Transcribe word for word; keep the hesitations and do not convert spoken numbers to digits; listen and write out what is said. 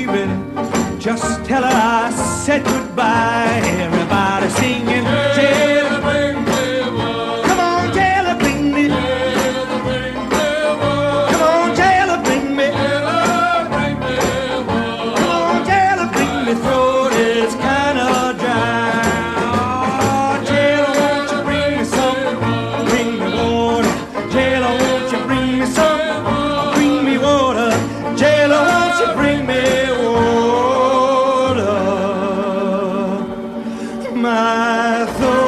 baby. Just tell her I said goodbye. Everybody singing, Taylor, bring me water. Come on, Taylor, bring me. Taylor, bring me water. Come on, Taylor, bring me. Taylor, bring me water. Come on, Taylor, bring me. Throat is kind of dry. Oh, Taylor, won't you bring me some? Bring me water. Taylor, won't you bring me some? Bring me water. Taylor, won't you bring me water? My throat